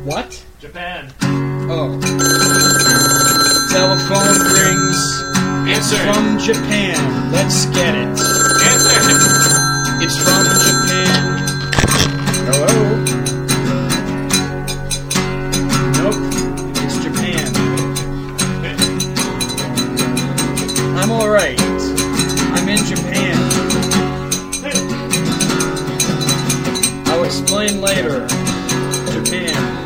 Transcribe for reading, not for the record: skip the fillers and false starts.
What? Japan. Oh. Telephone rings. Answer. From Japan. Let's get it. Answer. It's from Japan.